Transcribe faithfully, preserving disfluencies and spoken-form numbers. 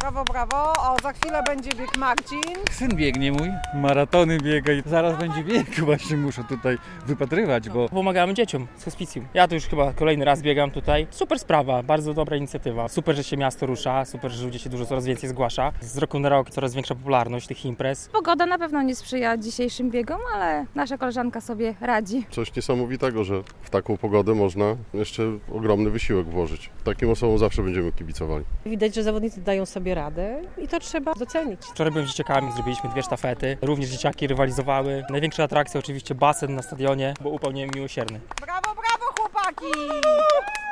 Brawo, brawo. O, za chwilę będzie bieg Marcin. Syn biegnie mój, maratony biega i zaraz będzie bieg. Właśnie muszę tutaj wypatrywać, bo... Pomagamy dzieciom z hospicjum. Ja tu już chyba kolejny raz biegam tutaj. Super sprawa, bardzo dobra inicjatywa. Super, że się miasto rusza, super, że ludzie się dużo coraz więcej zgłasza. Z roku na rok coraz większa popularność tych imprez. Pogoda na pewno nie sprzyja dzisiejszym biegom, ale nasza koleżanka sobie radzi. Coś niesamowitego, że w taką pogodę można jeszcze ogromny wysiłek włożyć. Takim osobom zawsze będziemy kibicowali. Widać, że zawodnicy dają sobie radę i to trzeba docenić. Wczoraj byłem z dzieciakami, zrobiliśmy dwie sztafety. Również dzieciaki rywalizowały. Największa atrakcja oczywiście basen na stadionie, bo upał niemiłosierny. Brawo, brawo chłopaki!